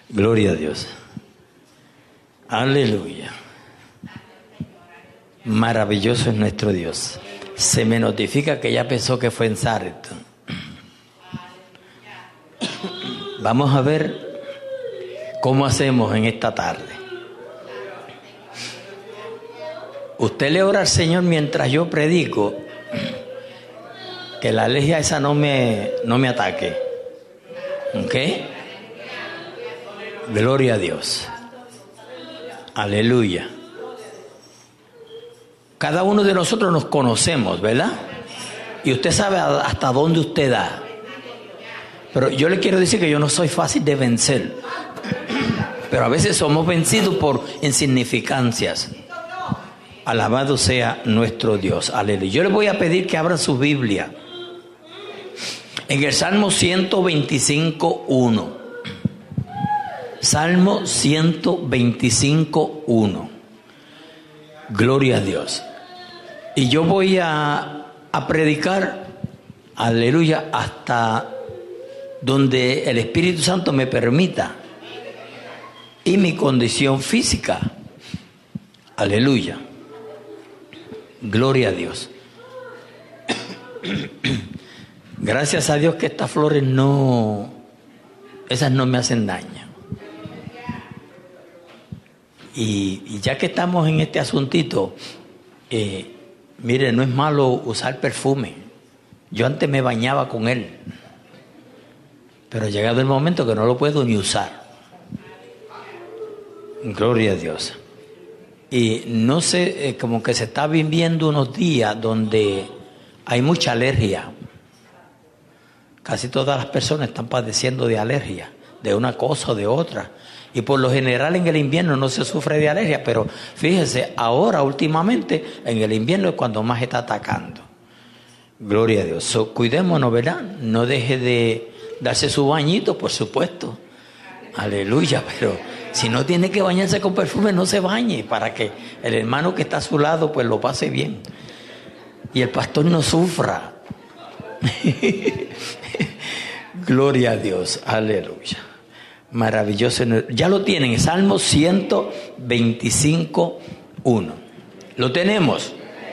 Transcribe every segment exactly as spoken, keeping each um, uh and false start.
Gloria a Dios. Aleluya. Maravilloso es nuestro Dios. Se me notifica que ya pensó que fue en Sarto. Vamos a ver cómo hacemos en esta tarde. Usted le ora al Señor mientras yo predico, que la alergia esa no me, no me ataque. ¿Ok? Gloria a Dios. Aleluya. Cada uno de nosotros nos conocemos, ¿verdad? Y usted sabe hasta dónde usted da. Pero yo le quiero decir que yo no soy fácil de vencer. Pero a veces somos vencidos por insignificancias. Alabado sea nuestro Dios. Aleluya. Yo les voy a pedir que abran su Biblia en el Salmo ciento veinticinco, uno. Salmo ciento veinticinco, uno. Gloria a Dios. Y yo voy a, a predicar, aleluya, hasta donde el Espíritu Santo me permita y mi condición física. Aleluya. Gloria a Dios. Gracias a Dios que estas flores no, esas no me hacen daño. Y, y ya que estamos en este asuntito, eh, mire, no es malo usar perfume. Yo antes me bañaba con él, pero ha llegado el momento que no lo puedo ni usar. Gloria a Dios. Y no sé, eh, como que se está viviendo unos días donde hay mucha alergia. Casi todas las personas están padeciendo de alergia, de una cosa o de otra. Y por lo general en el invierno no se sufre de alergia, pero fíjese, ahora últimamente en el invierno es cuando más está atacando. Gloria a Dios. So, cuidémonos, ¿verdad? No deje de darse su bañito, por supuesto. Aleluya, pero si no tiene que bañarse con perfume, no se bañe, para que el hermano que está a su lado pues lo pase bien. Y el pastor no sufra. Gloria a Dios. Aleluya. Maravilloso. Ya lo tienen, Salmo ciento veinticinco, uno. ¿Lo tenemos?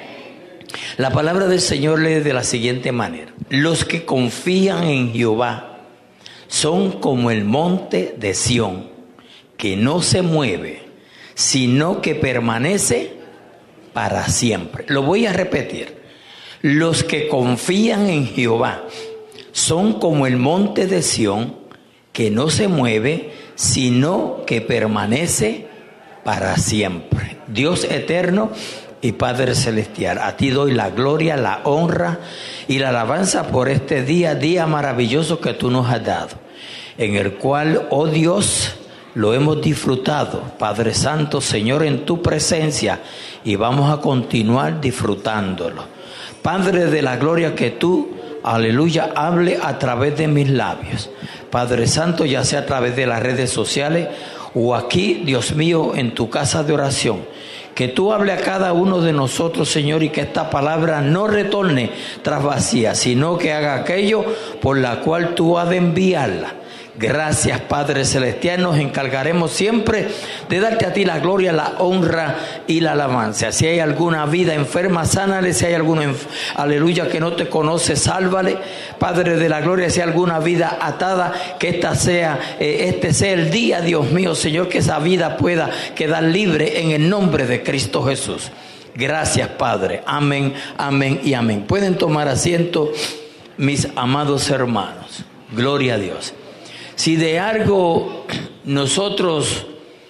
La palabra del Señor lee de la siguiente manera: los que confían en Jehová son como el monte de Sión, que no se mueve, sino que permanece para siempre. Lo voy a repetir. Los que confían en Jehová son como el monte de Sión, que no se mueve, sino que permanece para siempre. Dios eterno y Padre celestial, a ti doy la gloria, la honra y la alabanza por este día, día maravilloso que tú nos has dado, en el cual, oh Dios, lo hemos disfrutado, Padre Santo, Señor, en tu presencia, y vamos a continuar disfrutándolo. Padre de la gloria, que tú, aleluya, hable a través de mis labios. Padre Santo, ya sea a través de las redes sociales o aquí, Dios mío, en tu casa de oración. Que tú hable a cada uno de nosotros, Señor, y que esta palabra no retorne tras vacía, sino que haga aquello por la cual tú has de enviarla. Gracias, Padre Celestial. Nos encargaremos siempre de darte a ti la gloria, la honra y la alabanza. Si hay alguna vida enferma, sánale. Si hay alguno, enf- aleluya, que no te conoce, sálvale. Padre de la gloria, si hay alguna vida atada, que esta sea, eh, este sea el día, Dios mío, Señor, que esa vida pueda quedar libre en el nombre de Cristo Jesús. Gracias, Padre. Amén, amén y amén. Pueden tomar asiento, mis amados hermanos. Gloria a Dios. Si de algo nosotros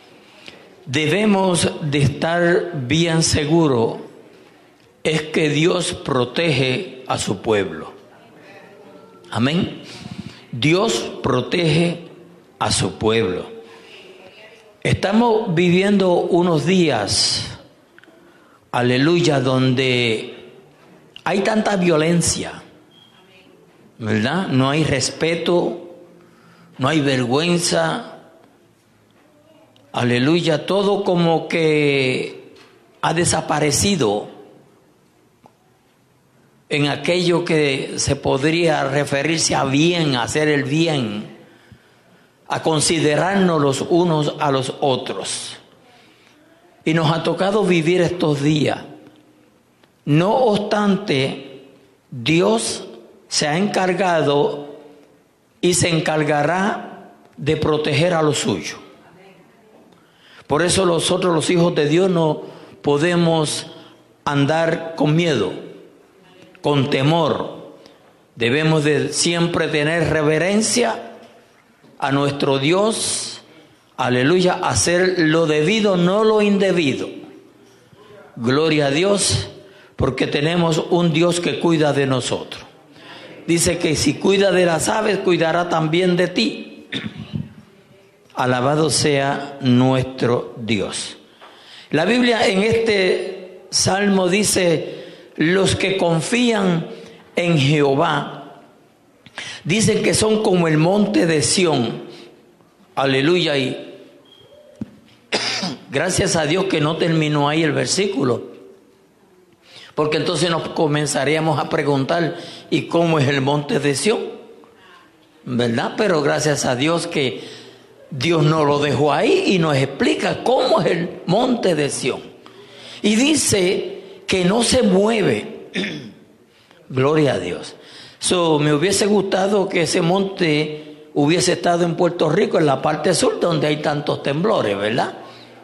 debemos de estar bien seguros, es que Dios protege a su pueblo. Amén. Dios protege a su pueblo. Estamos viviendo unos días, aleluya, donde hay tanta violencia, ¿verdad? No hay respeto. No hay vergüenza, aleluya, todo como que ha desaparecido en aquello que se podría referirse a bien, a hacer el bien, a considerarnos los unos a los otros. Y nos ha tocado vivir estos días. No obstante, Dios se ha encargado y se encargará de proteger a los suyos. Por eso nosotros, los hijos de Dios, no podemos andar con miedo, con temor. Debemos de siempre tener reverencia a nuestro Dios. Aleluya, hacer lo debido, no lo indebido. Gloria a Dios, porque tenemos un Dios que cuida de nosotros. Dice que si cuida de las aves, cuidará también de ti. Alabado sea nuestro Dios. La Biblia en este salmo dice, los que confían en Jehová, dicen que son como el monte de Sión. Aleluya. Y gracias a Dios que no terminó ahí el versículo, porque entonces nos comenzaríamos a preguntar, ¿y cómo es el monte de Sión? ¿Verdad? Pero gracias a Dios que Dios nos lo dejó ahí y nos explica cómo es el monte de Sión. Y dice que no se mueve. Gloria a Dios. So, me hubiese gustado que ese monte hubiese estado en Puerto Rico, en la parte sur, donde hay tantos temblores, ¿verdad?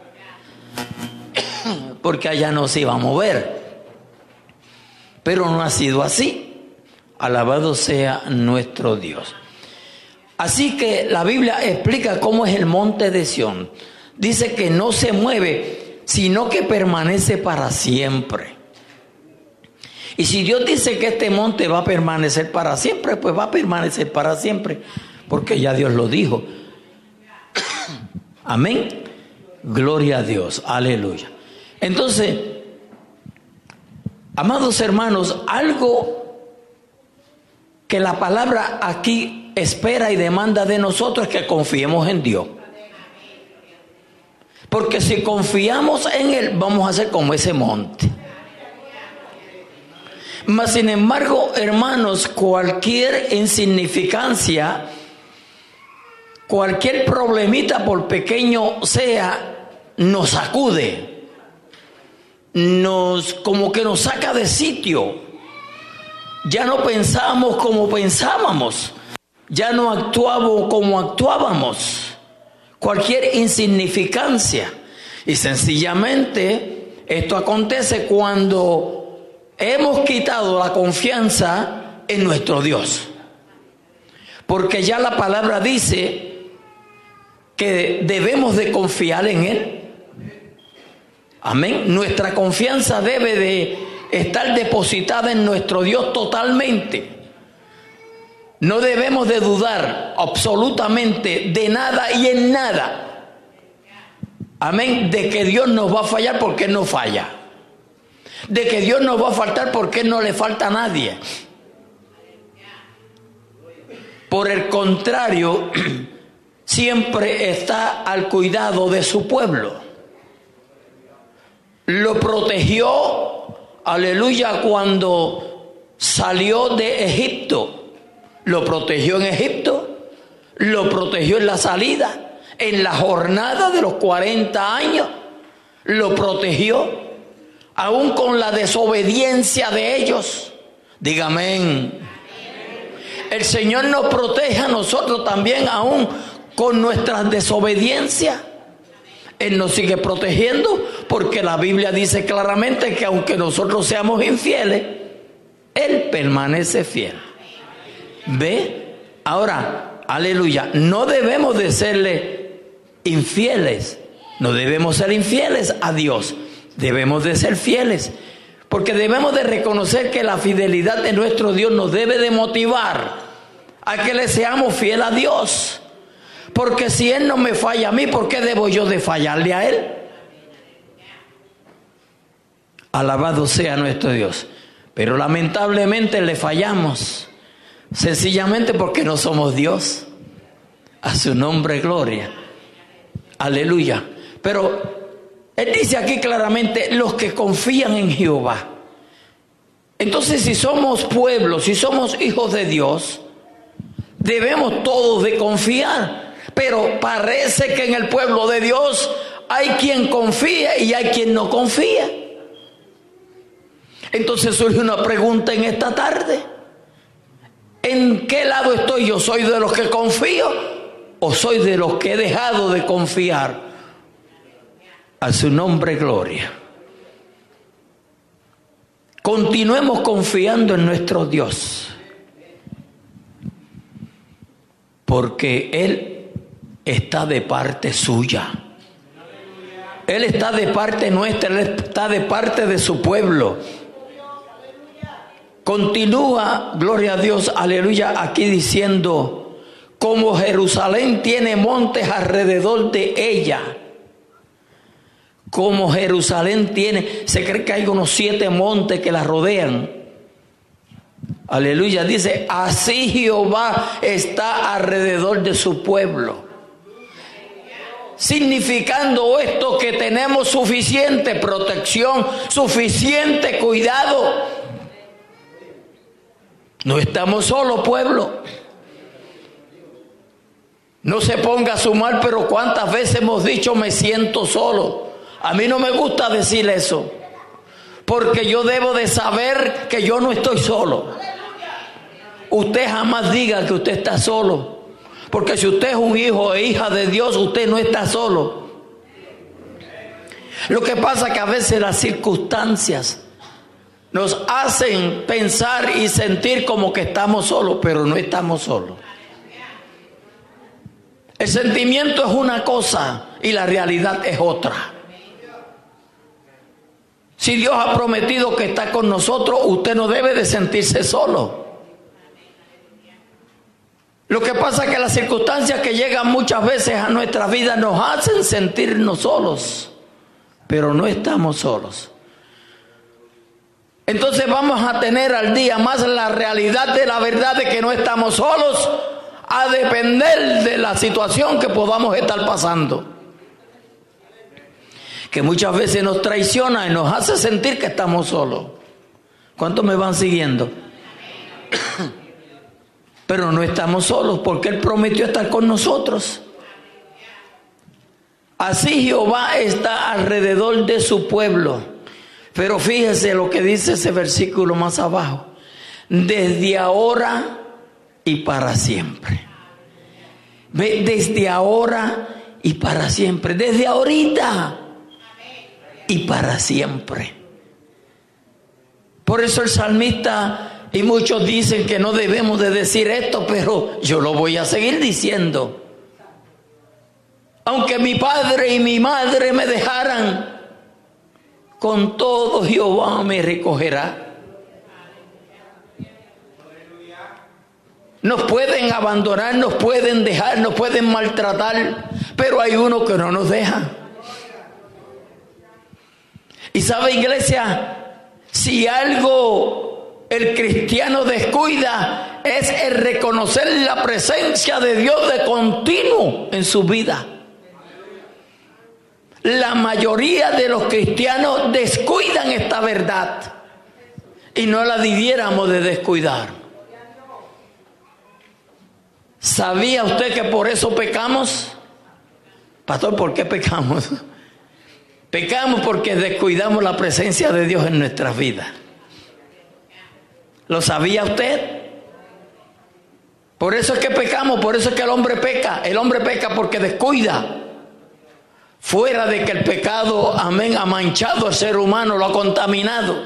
Porque allá no se iba a mover. Pero no ha sido así. Alabado sea nuestro Dios. Así que la Biblia explica cómo es el monte de Sión. Dice que no se mueve, sino que permanece para siempre. Y si Dios dice que este monte va a permanecer para siempre, pues va a permanecer para siempre, porque ya Dios lo dijo. Amén. Gloria a Dios. Aleluya. Entonces, amados hermanos, algo que la palabra aquí espera y demanda de nosotros es que confiemos en Dios. Porque si confiamos en Él, vamos a ser como ese monte. Mas sin embargo, hermanos, cualquier insignificancia, cualquier problemita, por pequeño sea, nos sacude, nos como que nos saca de sitio. Ya no pensamos como pensábamos, ya no actuamos como actuábamos. Cualquier insignificancia. Y sencillamente esto acontece cuando hemos quitado la confianza en nuestro Dios. Porque ya la palabra dice que debemos de confiar en Él. Amén. Nuestra confianza debe de estar depositada en nuestro Dios totalmente. No debemos de dudar absolutamente de nada y en nada. Amén. De que Dios nos va a fallar porque Él no falla. De que Dios nos va a faltar porque Él no le falta a nadie. Por el contrario, siempre está al cuidado de su pueblo. Lo protegió, aleluya, cuando salió de Egipto. Lo protegió en Egipto, lo protegió en la salida, en la jornada de los cuarenta años, lo protegió, aún con la desobediencia de ellos. Dígame. El Señor nos protege a nosotros también, aún con nuestras desobediencias. Él nos sigue protegiendo, porque la Biblia dice claramente que aunque nosotros seamos infieles, Él permanece fiel. ¿Ve? Ahora, aleluya, no debemos de serle infieles, no debemos ser infieles a Dios, debemos de ser fieles, porque debemos de reconocer que la fidelidad de nuestro Dios nos debe de motivar a que le seamos fieles a Dios, porque si Él no me falla a mí, ¿por qué debo yo de fallarle a Él? Alabado sea nuestro Dios. Pero lamentablemente le fallamos. Sencillamente porque no somos Dios. A su nombre gloria. Aleluya. Pero Él dice aquí claramente, los que confían en Jehová. Entonces, si somos pueblo, si somos hijos de Dios, debemos todos de confiar. Pero parece que en el pueblo de Dios hay quien confía y hay quien no confía. Entonces surge una pregunta en esta tarde. ¿En qué lado estoy yo? ¿Soy de los que confío o soy de los que he dejado de confiar? A su nombre gloria. Continuemos confiando en nuestro Dios, porque Él está de parte suya. Él está de parte nuestra, Él está de parte de su pueblo. Continúa, gloria a Dios, aleluya, aquí diciendo, como Jerusalén tiene montes alrededor de ella. Como Jerusalén tiene, se cree que hay unos siete montes que la rodean. Aleluya, dice, así Jehová está alrededor de su pueblo. Significando esto que tenemos suficiente protección, suficiente cuidado. No estamos solos, pueblo. No se ponga a sumar, pero cuántas veces hemos dicho me siento solo. A mí no me gusta decir eso, porque yo debo de saber que yo no estoy solo. Usted jamás diga que usted está solo, porque si usted es un hijo e hija de Dios, usted no está solo. Lo que pasa es que a veces las circunstancias nos hacen pensar y sentir como que estamos solos, pero no estamos solos. El sentimiento es una cosa y la realidad es otra. Si Dios ha prometido que está con nosotros, usted no debe de sentirse solo. Lo que pasa es que las circunstancias que llegan muchas veces a nuestra vida nos hacen sentirnos solos, pero no estamos solos. Entonces vamos a tener al día más la realidad de la verdad de que no estamos solos, a depender de la situación que podamos estar pasando, que muchas veces nos traiciona y nos hace sentir que estamos solos. ¿Cuántos me van siguiendo? Pero no estamos solos, porque Él prometió estar con nosotros. Así Jehová está alrededor de su pueblo. Pero fíjese lo que dice ese versículo más abajo. Desde ahora y para siempre. Ve, desde ahora y para siempre. Desde ahorita y para siempre. Por eso el salmista, y muchos dicen que no debemos de decir esto, pero yo lo voy a seguir diciendo. Aunque mi padre y mi madre me dejaran, con todo Jehová me recogerá. Nos pueden abandonar, nos pueden dejar, nos pueden maltratar, pero hay uno que no nos deja. Y sabe, iglesia, si algo el cristiano descuida es el reconocer la presencia de Dios de continuo en su vida. La mayoría de los cristianos descuidan esta verdad y no la debiéramos de descuidar. ¿Sabía usted que por eso pecamos? Pastor, ¿por qué pecamos? Pecamos porque descuidamos la presencia de Dios en nuestras vidas. ¿Lo sabía usted? Por eso es que pecamos, por eso es que el hombre peca. El hombre peca porque descuida. Fuera de que el pecado, amén, ha manchado al ser humano, lo ha contaminado.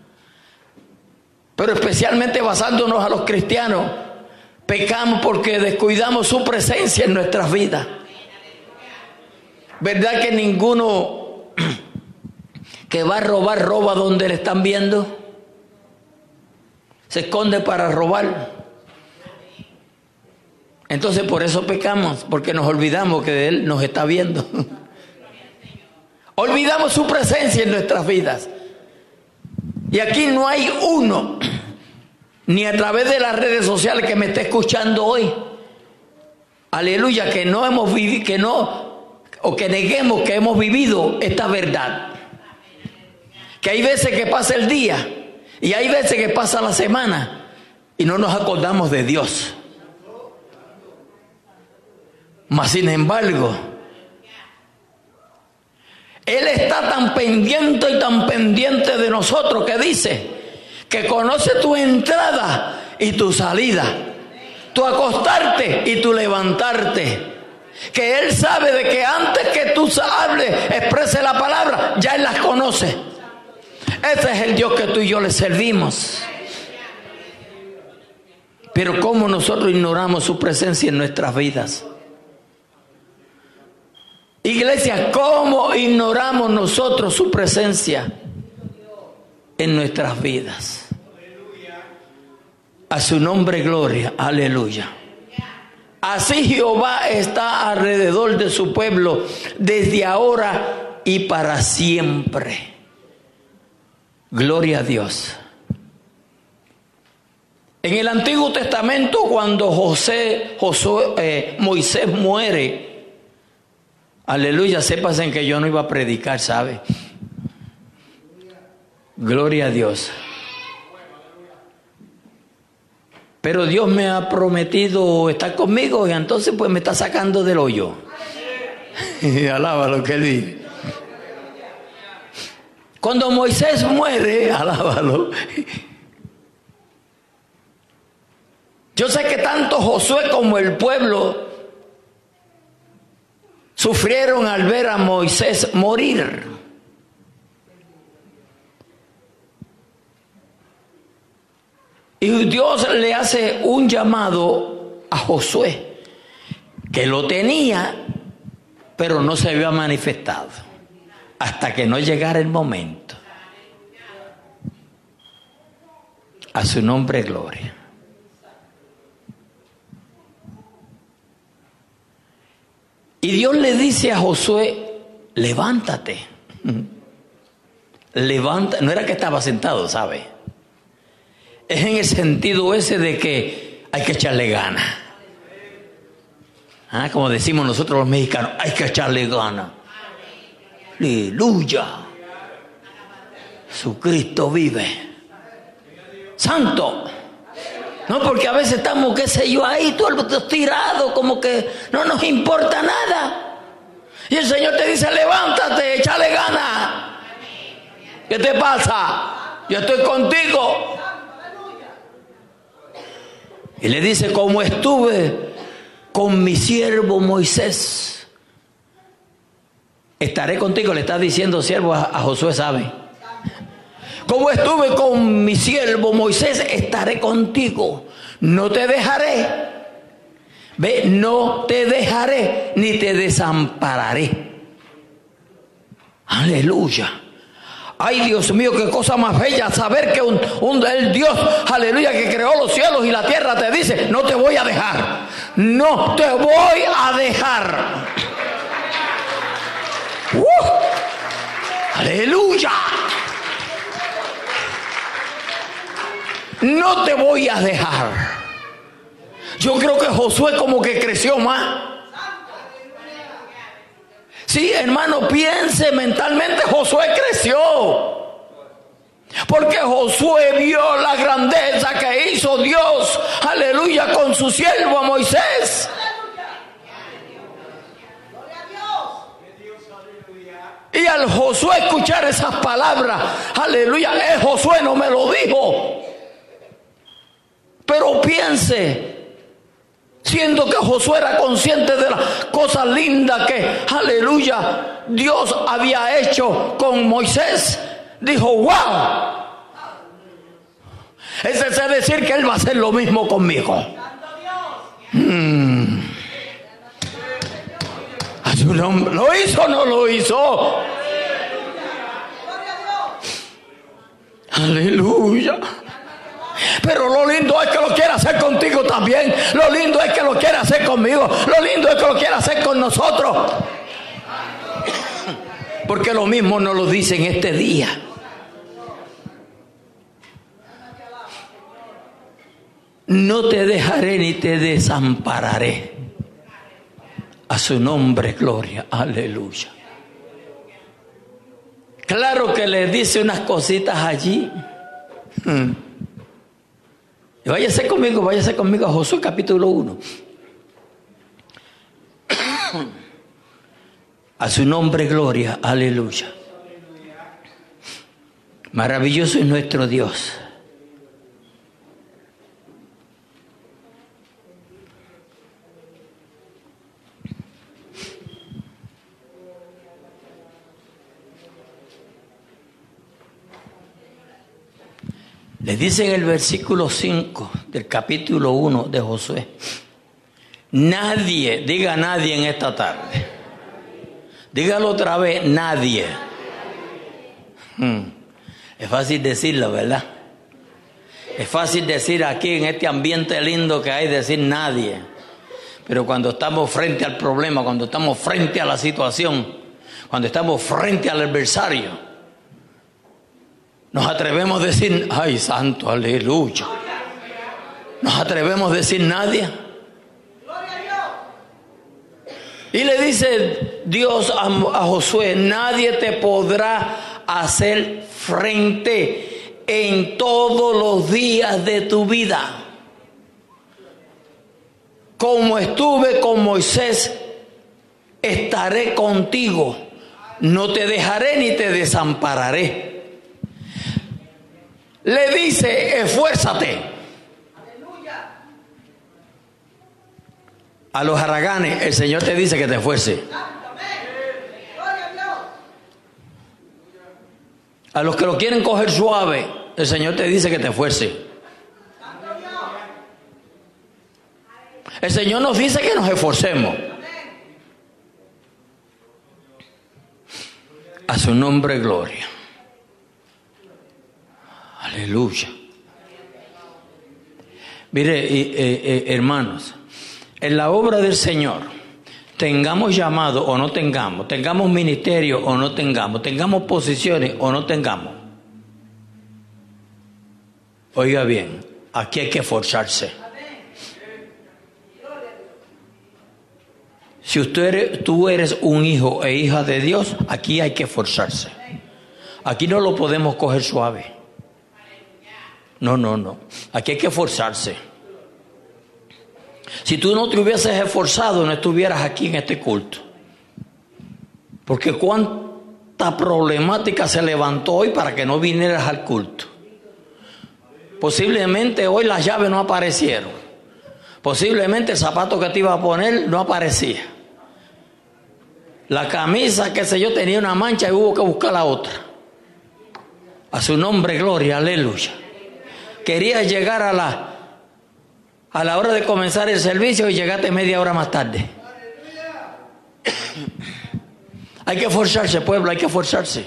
Pero especialmente basándonos a los cristianos, pecamos porque descuidamos su presencia en nuestras vidas. ¿Verdad que ninguno que va a robar roba donde le están viendo? Se esconde para robar. Entonces por eso pecamos, porque nos olvidamos que Él nos está viendo. Olvidamos su presencia en nuestras vidas. Y aquí no hay uno, ni a través de las redes sociales, que me esté escuchando hoy, aleluya, que no hemos vivido, que no, o que neguemos que hemos vivido esta verdad. Que hay veces que pasa el día y hay veces que pasa la semana y no nos acordamos de Dios. Mas sin embargo, Él está tan pendiente y tan pendiente de nosotros que dice que conoce tu entrada y tu salida, tu acostarte y tu levantarte. Que Él sabe de que antes que tú hables, exprese la palabra, ya Él las conoce. Ese es el Dios que tú y yo le servimos. Pero cómo nosotros ignoramos su presencia en nuestras vidas. Iglesia, ¿cómo ignoramos nosotros su presencia en nuestras vidas? A su nombre gloria, aleluya. Así Jehová está alrededor de su pueblo desde ahora y para siempre. Gloria a Dios. En el Antiguo Testamento, cuando José, Josué, eh, Moisés muere, aleluya, sépasen que yo no iba a predicar, ¿sabe? Gloria a Dios. Pero Dios me ha prometido estar conmigo y entonces pues me está sacando del hoyo. Alaba lo que Él dice. Cuando Moisés muere, alábalo. Yo sé que tanto Josué como el pueblo sufrieron al ver a Moisés morir. Y Dios le hace un llamado a Josué, que lo tenía, pero no se había manifestado, hasta que no llegara el momento. A su nombre, gloria. Y Dios le dice a Josué, levántate. Levanta, no era que estaba sentado, ¿sabe? Es en el sentido ese de que hay que echarle ganas. Ah, como decimos nosotros los mexicanos, hay que echarle ganas. Aleluya. Jesucristo vive. Santo. No, porque a veces estamos, qué sé yo, ahí todo tirado, como que no nos importa nada. Y el Señor te dice, levántate, échale ganas. ¿Qué te pasa? Yo estoy contigo. Y le dice, como estuve con mi siervo Moisés, estaré contigo. Le está diciendo siervo a, a Josué, ¿sabe? Como estuve con mi siervo Moisés, estaré contigo. No te dejaré. Ve, no te dejaré ni te desampararé. Aleluya. Ay, Dios mío, qué cosa más bella saber que un, un, el Dios, aleluya, que creó los cielos y la tierra te dice, no te voy a dejar. No te voy a dejar. Uh, aleluya. No te voy a dejar. Yo creo que Josué como que creció más. Sí, hermano, piense mentalmente, Josué creció. Porque Josué vio la grandeza que hizo Dios, aleluya, con su siervo Moisés. Y al Josué escuchar esas palabras, aleluya, eh, Josué no me lo dijo. Pero piense, siendo que Josué era consciente de las cosas lindas que, aleluya, Dios había hecho con Moisés, dijo, wow, ese es decir que Él va a hacer lo mismo conmigo. Hmm. A su nombre, ¿lo hizo o no lo hizo? Aleluya. Pero lo lindo es que lo quiere hacer contigo también. Lo lindo es que lo quiere hacer conmigo. Lo lindo es que lo quiere hacer con nosotros. Porque lo mismo nos lo dice en este día. No te dejaré ni te desampararé. A su nombre, gloria. Aleluya. Claro que le dice unas cositas allí. Hmm. Váyase conmigo, váyase conmigo a Josué capítulo uno. A su nombre gloria, aleluya. Maravilloso es nuestro Dios. Le dice en el versículo cinco del capítulo uno de Josué: nadie, diga nadie en esta tarde. Dígalo otra vez, nadie. Hmm. Es fácil decirlo, ¿verdad? Es fácil decir aquí en este ambiente lindo que hay, decir nadie. Pero cuando estamos frente al problema, cuando estamos frente a la situación, cuando estamos frente al adversario, nos atrevemos a decir, ay santo, aleluya. Nos atrevemos a decir nadie. Y le dice Dios a, a Josué: nadie te podrá hacer frente en todos los días de tu vida. Como estuve con Moisés, estaré contigo. No te dejaré ni te desampararé. Le dice, esfuérzate. A los haraganes, el Señor te dice que te esfuerce. A los que lo quieren coger suave, el Señor te dice que te esfuerce. El Señor nos dice que nos esforcemos. A su nombre gloria. Aleluya. Mire, eh, eh, hermanos, en la obra del Señor, tengamos llamado o no tengamos, tengamos ministerio o no tengamos, tengamos posiciones o no tengamos. Oiga bien, aquí hay que esforzarse. Si usted eres, tú eres un hijo e hija de Dios, aquí hay que esforzarse. Aquí no lo podemos coger suave. No, no, no. Aquí hay que esforzarse. Si tú no te hubieses esforzado, no estuvieras aquí en este culto. Porque cuánta problemática se levantó hoy para que no vinieras al culto. Posiblemente hoy las llaves no aparecieron. Posiblemente el zapato que te iba a poner no aparecía. La camisa, qué sé yo, tenía una mancha y hubo que buscar la otra. A su nombre, gloria, aleluya. Querías llegar a la, a la hora de comenzar el servicio y llegaste media hora más tarde. Hay que esforzarse, pueblo, hay que esforzarse.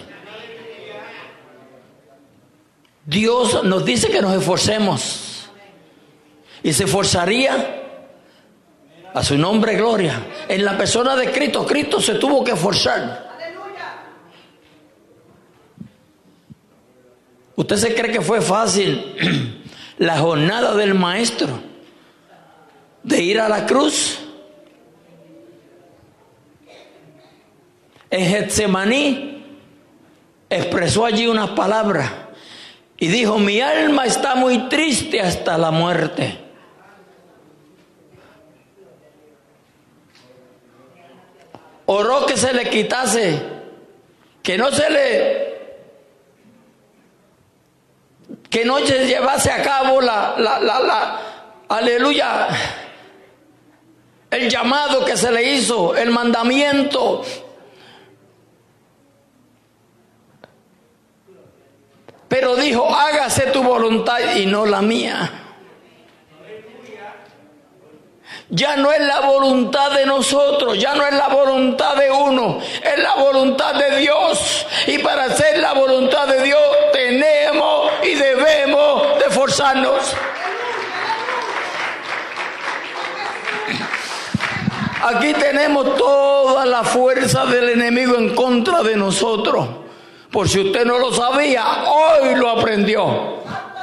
Dios nos dice que nos esforcemos. Y se esforzaría. A su nombre, gloria. En la persona de Cristo, Cristo se tuvo que esforzar. ¿Usted se cree que fue fácil la jornada del maestro de ir a la cruz? En Getsemaní expresó allí unas palabras y dijo: mi alma está muy triste hasta la muerte. Oró que se le quitase, que no se le, que no se llevase a cabo la, la, la, la, aleluya, el llamado que se le hizo, el mandamiento. Pero dijo: hágase tu voluntad y no la mía. Ya no es la voluntad de nosotros, ya no es la voluntad de uno, es la voluntad de Dios. Y para hacer la voluntad de Dios tenemos y debemos de esforzarnos. Aquí tenemos toda la fuerza del enemigo en contra de nosotros. Por si usted no lo sabía, hoy lo aprendió.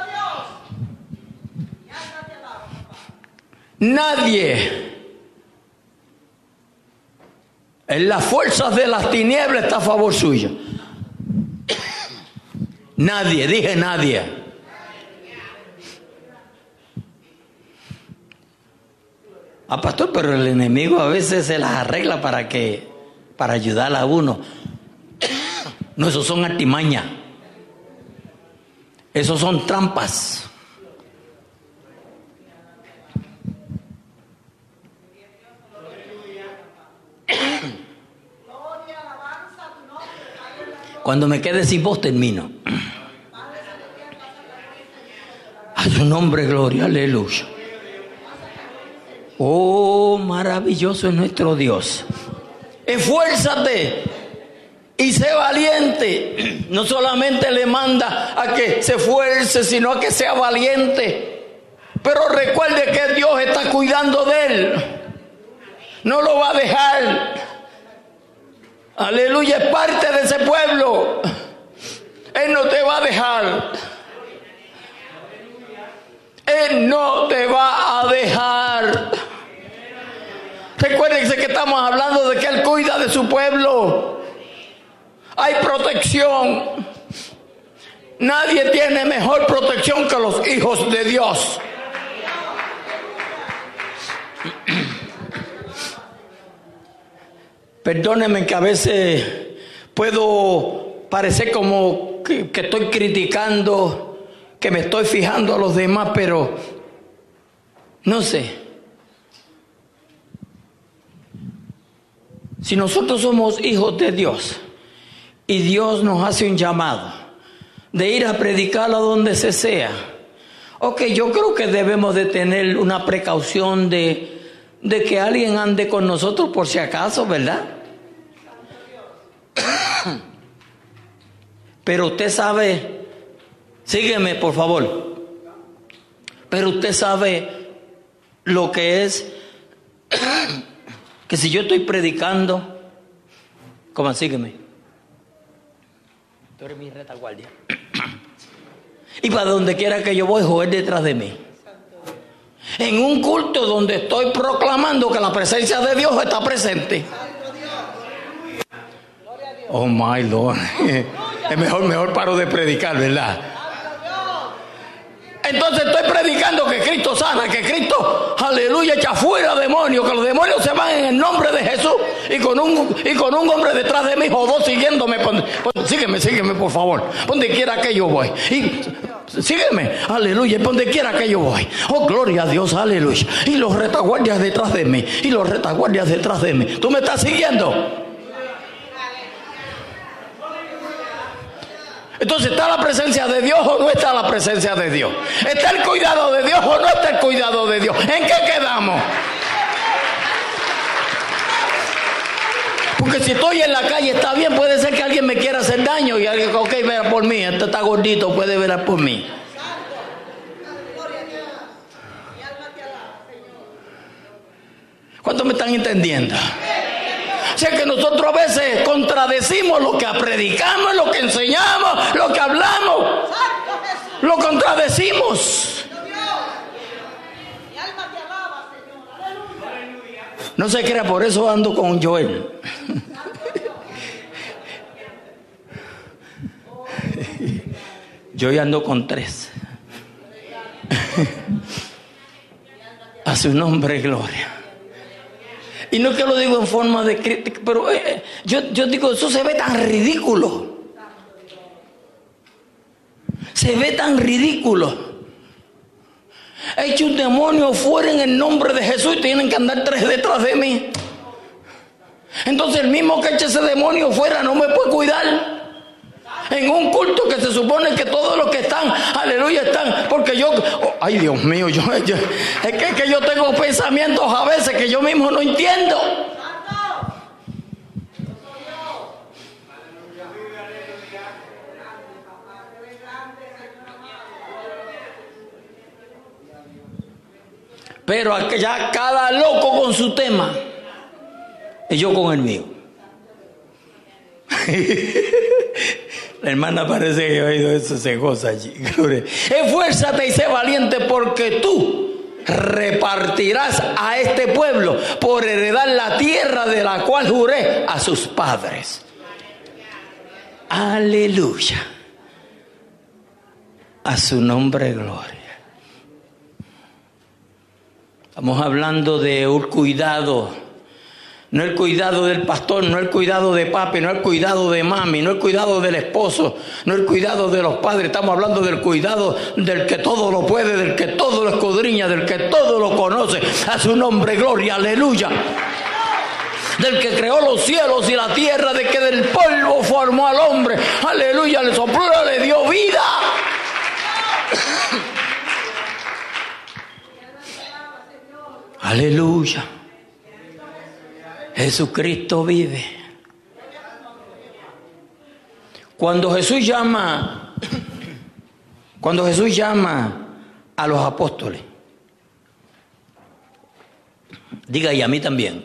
Nadie en las fuerzas de las tinieblas está a favor suyo. Nadie, dije nadie. Ah, pastor, pero el enemigo a veces se las arregla para que para ayudar a uno. No, esos son artimañas. Esos son trampas. Cuando me quede sin voz termino. A su nombre, gloria, aleluya. Oh, maravilloso es nuestro Dios. Esfuérzate y sé valiente. No solamente le manda a que se esfuerce, sino a que sea valiente. Pero recuerde que Dios está cuidando de él. No lo va a dejar. Aleluya, es parte de ese pueblo. Él no te va a dejar. Él no te va a dejar. Recuérdense que estamos hablando de que Él cuida de su pueblo. Hay protección. Nadie tiene mejor protección que los hijos de Dios. Perdónenme que a veces puedo parecer como que, que estoy criticando, que me estoy fijando a los demás, pero no sé. Si nosotros somos hijos de Dios y Dios nos hace un llamado de ir a predicar a donde se sea, ok, yo creo que debemos de tener una precaución de... de que alguien ande con nosotros por si acaso, ¿verdad? Pero usted sabe, sígueme por favor, pero usted sabe lo que es que si yo estoy predicando, ¿cómo? Sígueme. Tú eres mi retaguardia. Y para donde quiera que yo voy, Joel detrás de mí. En un culto donde estoy proclamando que la presencia de Dios está presente. Oh my Lord. Es mejor, mejor paro de predicar, ¿verdad? Entonces estoy predicando que Cristo sana, que Cristo, aleluya, echa fuera demonios, que los demonios se van en el nombre de Jesús, y con un, y con un hombre detrás de mí, o dos siguiéndome. Pon, pon, sígueme, sígueme por favor, donde quiera que yo voy. Y sígueme, aleluya, y donde quiera que yo voy. Oh, gloria a Dios, aleluya. Y los retaguardias detrás de mí, y los retaguardias detrás de mí. ¿Tú me estás siguiendo? Entonces, ¿está la presencia de Dios o no está la presencia de Dios? ¿Está el cuidado de Dios o no está el cuidado de Dios? ¿En qué quedamos? Porque si estoy en la calle, está bien, puede ser que alguien me quiera hacer daño y alguien, ok, vea por mí, este está gordito, puede ver por mí. ¿Cuántos me están entendiendo? O sea que nosotros a veces contradecimos lo que predicamos, lo que enseñamos, lo que hablamos. Lo contradecimos. No se crea, por eso ando con Joel. Yo ya ando con tres. A su nombre, gloria. Y no es que lo digo en forma de crítica, pero eh, yo, yo digo, eso se ve tan ridículo. Se ve tan ridículo. He hecho un demonio fuera en el nombre de Jesús y tienen que andar tres detrás de mí. Entonces el mismo que eche ese demonio fuera no me puede cuidar. En un culto que se supone que todos los que están, aleluya, están, porque yo, oh, ay Dios mío, yo, yo es que, que yo tengo pensamientos a veces que yo mismo no entiendo. Pero ya cada loco con su tema y yo con el mío. La hermana parece que ha oído eso, se goza allí. Esfuérzate y sé valiente, porque tú repartirás a este pueblo por heredar la tierra de la cual juré a sus padres. Aleluya. A su nombre, gloria. Estamos hablando de un cuidado No el cuidado del pastor, no el cuidado de papi, no el cuidado de mami, no el cuidado del esposo, no el cuidado de los padres. Estamos hablando del cuidado del que todo lo puede, del que todo lo escudriña, del que todo lo conoce. A su nombre, gloria, aleluya. Del que creó los cielos y la tierra, de que del polvo formó al hombre. Aleluya, le sopló, le dio vida. Aleluya. Jesucristo vive. Cuando Jesús llama, cuando Jesús llama a los apóstoles, diga, y a mí también.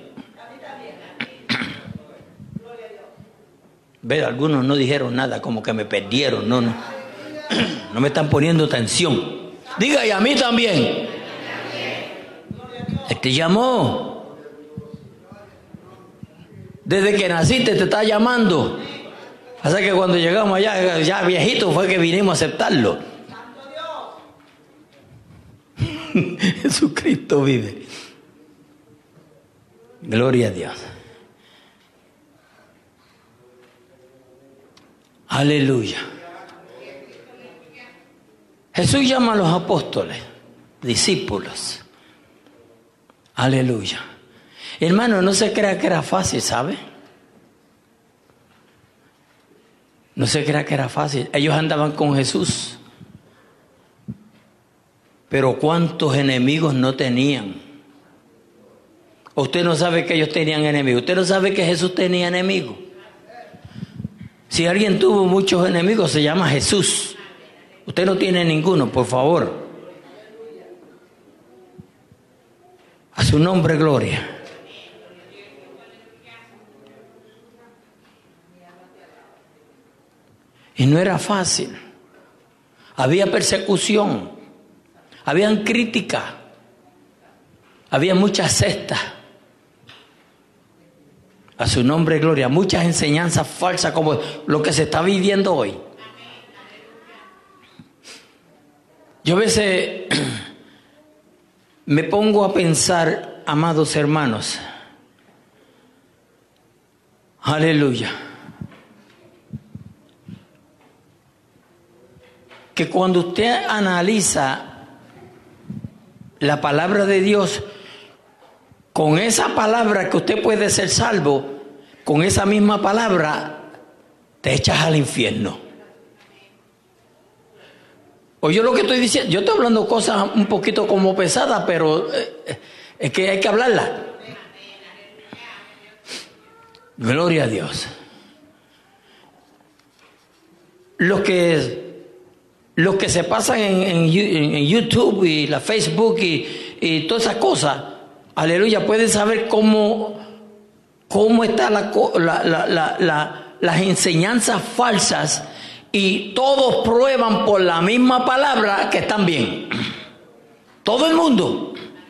Ve, algunos no dijeron nada, como que me perdieron, no, no, no me están poniendo atención. Diga, y a mí también. Él te llamó. Desde que naciste te está llamando. Pasa que cuando llegamos allá, ya viejito, fue que vinimos a aceptarlo. Jesucristo vive. Gloria a Dios. Aleluya. Jesús llama a los apóstoles, discípulos. Aleluya. Hermano, no se crea que era fácil, ¿sabe? No se crea que era fácil. Ellos andaban con Jesús. Pero ¿cuántos enemigos no tenían? Usted no sabe que ellos tenían enemigos. Usted no sabe que Jesús tenía enemigos. Si alguien tuvo muchos enemigos, se llama Jesús. Usted no tiene ninguno, por favor. A su nombre, gloria. Y no era fácil. Había persecución. Habían críticas. Había muchas sectas. A su nombre, gloria. Muchas enseñanzas falsas como lo que se está viviendo hoy. Yo a veces me pongo a pensar, amados hermanos. Aleluya. Que cuando usted analiza la palabra de Dios, con esa palabra que usted puede ser salvo, con esa misma palabra te echas al infierno. Oye lo que estoy diciendo, yo estoy hablando cosas un poquito como pesadas, pero eh, es que hay que hablarlas. Gloria a Dios. Los que Los que se pasan en, en, en YouTube y la Facebook y, y todas esas cosas, aleluya, pueden saber cómo, cómo están la, la, la, la, la, las enseñanzas falsas, y todos prueban por la misma palabra que están bien. Todo el mundo.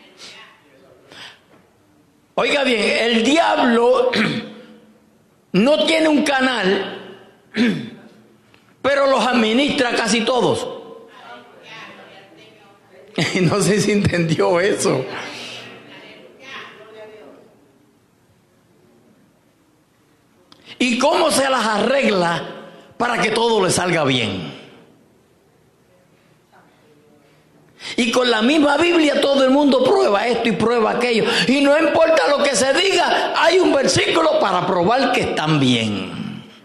Oiga bien, el diablo no tiene un canal, pero los administra casi todos. No sé si entendió eso. ¿Y cómo se las arregla para que todo le salga bien? Y con la misma Biblia todo el mundo prueba esto y prueba aquello. Y no importa lo que se diga, hay un versículo para probar que están bien.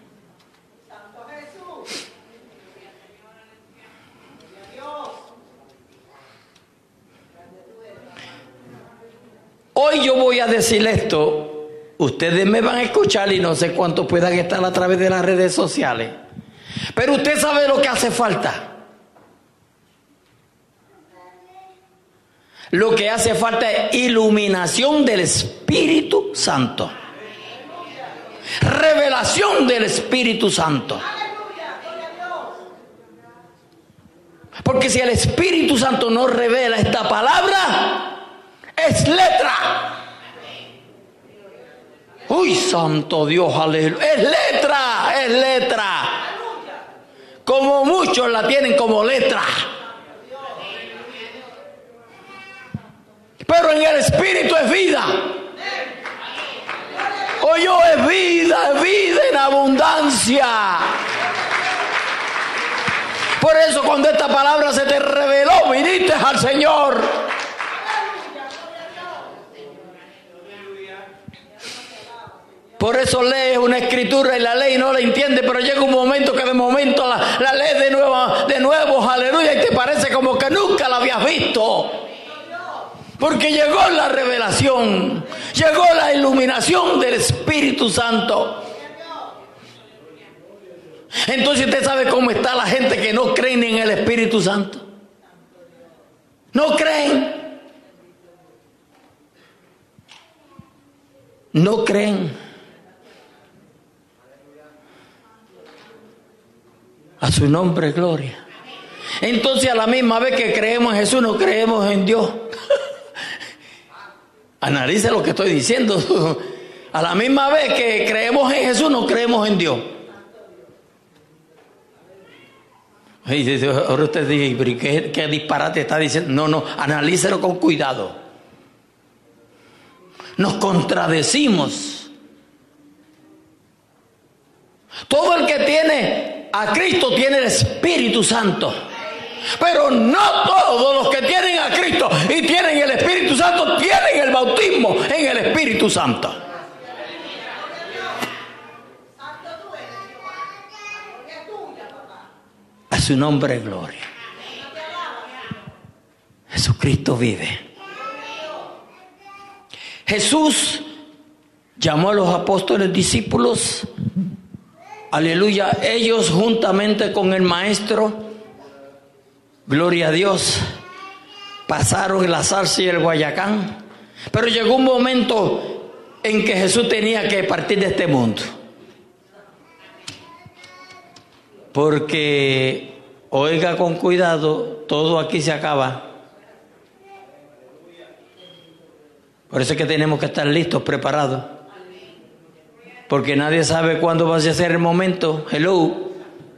Hoy yo voy a decir esto, ustedes me van a escuchar y no sé cuántos puedan estar a través de las redes sociales, pero usted sabe lo que hace falta. Lo que hace falta es iluminación del Espíritu Santo, revelación del Espíritu Santo. Porque si el Espíritu Santo no revela esta palabra, es letra. Uy, santo Dios, aleluya. Es letra, es letra. Como muchos la tienen como letra. Pero en el Espíritu es vida. abundancia. Por eso cuando esta palabra se te reveló, viniste al Señor. Por eso lees una escritura y la ley no la entiende, pero llega un momento que de momento la, la lees de nuevo, de nuevo, aleluya, y te parece como que nunca la habías visto. Porque llegó la revelación, llegó la iluminación del Espíritu Santo. Entonces usted sabe cómo está la gente que no cree ni en el Espíritu Santo. No creen. No creen. A su nombre, gloria. Entonces a la misma vez que creemos en Jesús, no creemos en Dios. Analice lo que estoy diciendo. A la misma vez que creemos en Jesús, no creemos en Dios. Y ahora usted dice, ¿qué, qué disparate está diciendo? No, no, analícelo con cuidado. Nos contradecimos. Todo el que tiene a Cristo tiene el Espíritu Santo. Pero no todos los que tienen a Cristo y tienen el Espíritu Santo tienen el bautismo en el Espíritu Santo. A su nombre, gloria. Jesucristo vive. Jesús llamó a los apóstoles discípulos. Aleluya. Ellos juntamente con el maestro, gloria a Dios, pasaron la zarza y el guayacán. Pero llegó un momento en que Jesús tenía que partir de este mundo. Porque, oiga con cuidado, todo aquí se acaba. Por eso es que tenemos que estar listos, preparados. Porque nadie sabe cuándo va a ser el momento. Hello.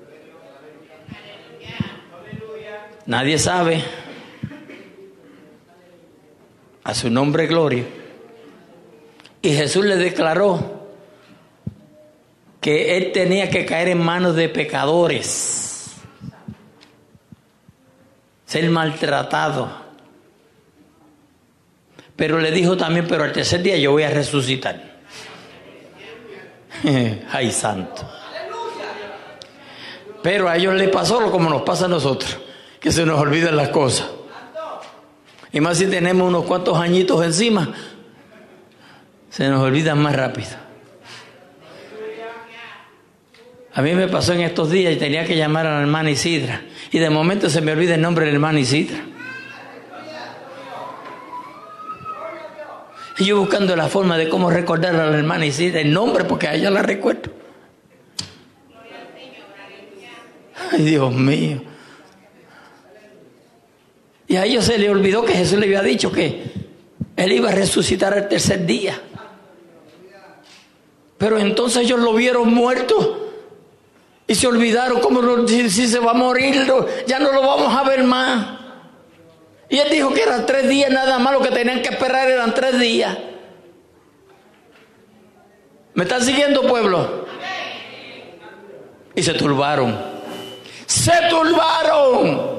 Nadie sabe. A su nombre, gloria. Y Jesús le declaró que él tenía que caer en manos de pecadores, ser maltratado. Pero le dijo también, pero al tercer día yo voy a resucitar. Ay, santo. Pero a ellos les pasó lo como nos pasa a nosotros, que se nos olvidan las cosas. Y más si tenemos unos cuantos añitos encima, se nos olvidan más rápido. A mí me pasó en estos días y tenía que llamar a la hermana Isidra. Y de momento se me olvida el nombre de la hermana Isidra. Y yo buscando la forma de cómo recordar a la hermana Isidra el nombre, porque a ella la recuerdo. Ay, Dios mío. Y a ellos se le olvidó que Jesús le había dicho que él iba a resucitar el tercer día. Pero entonces ellos lo vieron muerto. Y se olvidaron, como si, si se va a morir, ya no lo vamos a ver más. Y él dijo que eran tres días nada más, lo que tenían que esperar eran tres días. ¿Me están siguiendo, pueblo? Y se turbaron. Se turbaron.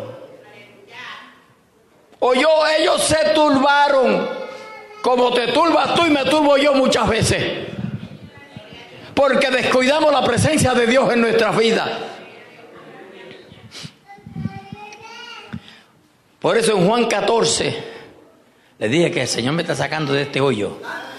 Oyó, ellos se turbaron. Como te turbas tú y me turbo yo muchas veces. Porque descuidamos la presencia de Dios en nuestras vidas. Por eso en Juan catorce le dije que el Señor me está sacando de este hoyo.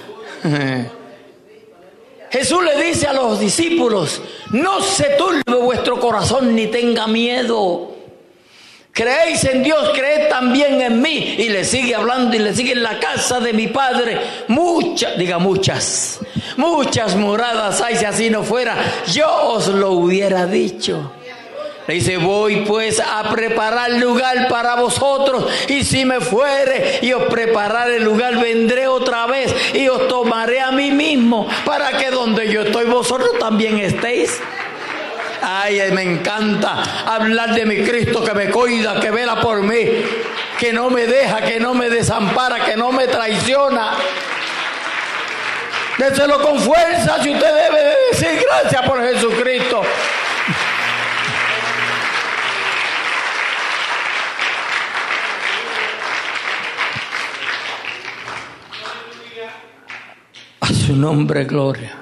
Jesús le dice a los discípulos: no se turbe vuestro corazón ni tenga miedo. Creéis en Dios, creed también en mí. Y le sigue hablando y le sigue: en la casa de mi Padre muchas, diga muchas, muchas moradas hay, si así no fuera, yo os lo hubiera dicho. Le dice: voy pues a preparar lugar para vosotros, y si me fuere y os prepararé el lugar, vendré otra vez y os tomaré a mí mismo, para que donde yo estoy vosotros también estéis. Ay, me encanta hablar de mi Cristo que me cuida, que vela por mí, que no me deja, que no me desampara, que no me traiciona. Déselo con fuerza si usted debe de decir gracias por Jesucristo. A su nombre, gloria.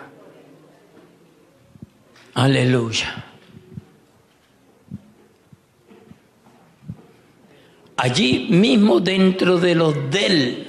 Aleluya. Allí mismo dentro de los de él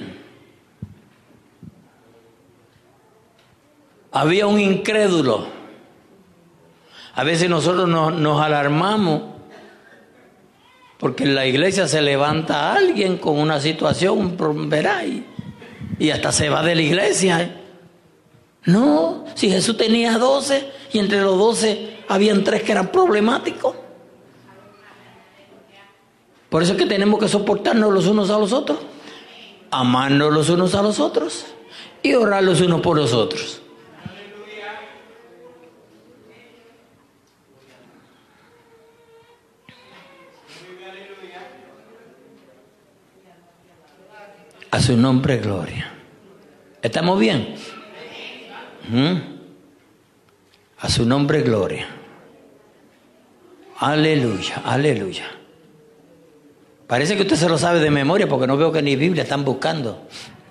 había un incrédulo. A veces nosotros nos, nos alarmamos porque en la iglesia se levanta a alguien con una situación, verá, y, y hasta se va de la iglesia. No, si Jesús tenía doce y entre los doce habían tres que eran problemáticos. Por eso es que tenemos que soportarnos los unos a los otros, amarnos los unos a los otros y orar los unos por los otros. A su nombre, gloria. ¿Estamos bien? ¿Mm? A su nombre, gloria. Aleluya, aleluya. Parece que usted se lo sabe de memoria porque no veo que ni Biblia están buscando.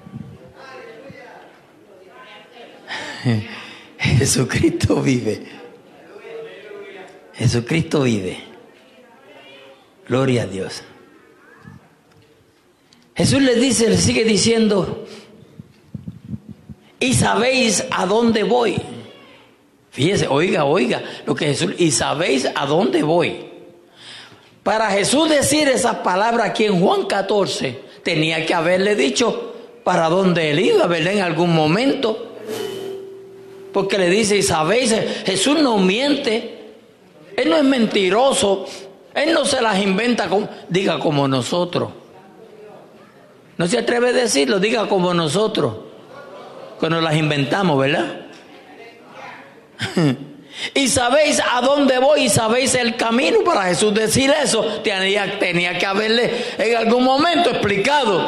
Jesucristo vive. Jesucristo vive. Gloria a Dios. Jesús les dice, les sigue diciendo, y sabéis a dónde voy. Fíjese, oiga, oiga, lo que Jesús, y sabéis a dónde voy. Para Jesús decir esas palabras aquí en Juan catorce, tenía que haberle dicho para dónde él iba, ¿verdad? En algún momento. Porque le dice, y sabéis, Jesús no miente, él no es mentiroso, él no se las inventa, como, diga como nosotros. No se atreve a decirlo, diga como nosotros, que nos las inventamos, ¿verdad? Y sabéis a dónde voy y sabéis el camino. Para Jesús decir eso, tenía, tenía que haberle en algún momento explicado.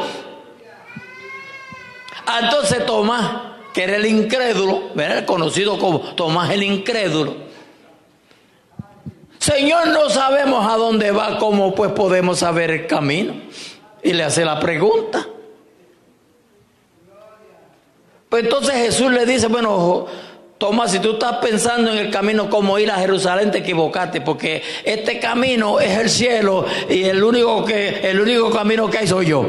Entonces Tomás, que era el incrédulo, ¿verdad? Conocido como Tomás el incrédulo. Señor, no sabemos a dónde va, ¿cómo pues podemos saber el camino? Y le hace la pregunta. Pues entonces Jesús le dice, bueno, Tomás, si tú estás pensando en el camino como ir a Jerusalén, te equivocaste, porque este camino es el cielo y el único que el único camino que hay soy yo.